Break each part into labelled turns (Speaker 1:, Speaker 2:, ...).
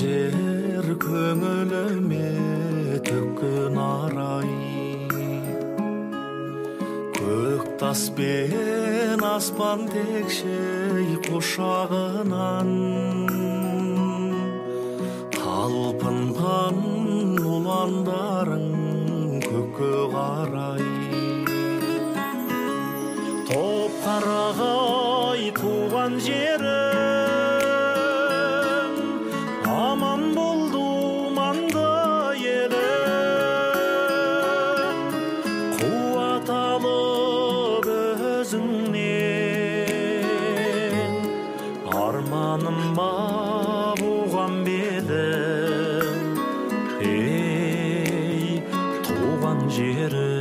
Speaker 1: жер көңіліме төккен арай, көк тас пен аспан текшей құшағынан талпынған ұландарың көкке қарай. Топ қарағай туған жерім, аман болды маңда елім, қуат алып өзіңнен, арманым ба буған белім, ей туған жерім.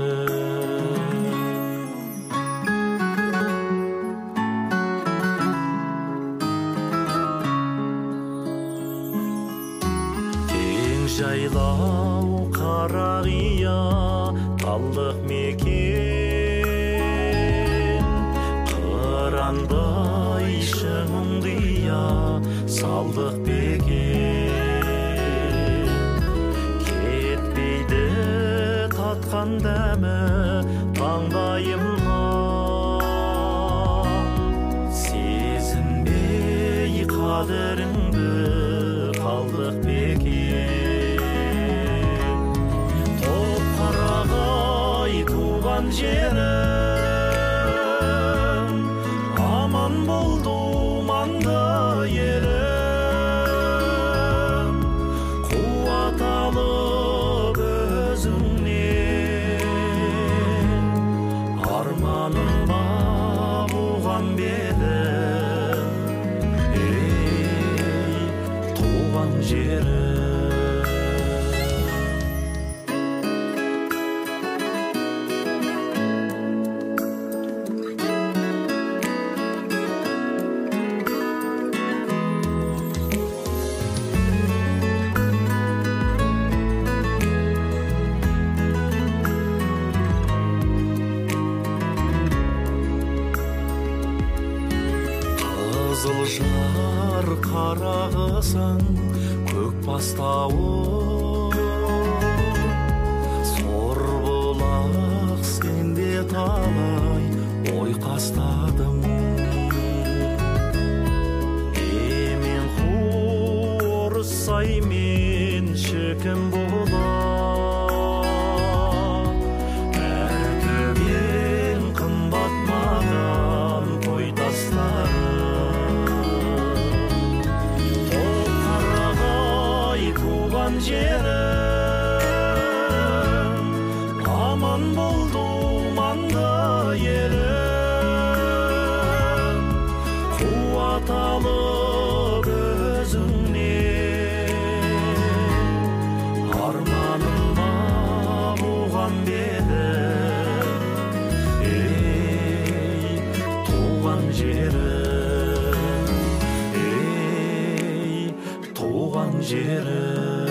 Speaker 1: Жайлау қарағия талдық мекен, қырандай шыңдия салдық бекен. Кетпейді татқан дәмі таңдайымнан, сезінбей қадіріңді қалдық бекен. Туған жерім, аман болды маңда елім, қуат алып өзіңнен, арманым ба буған белім, ей туған жерім. Қызыл жар қарағысың көк бастауы, сор бұлақ сенде талай ой қастадым. Емен құрысай мен шікім болар, әркімнен қымбат маған той тастары. Туған жерім, аман болды маңда елім, қуат алып өзіңнен, арманым ба буған белім, ей туған жерім, ей туған жерім.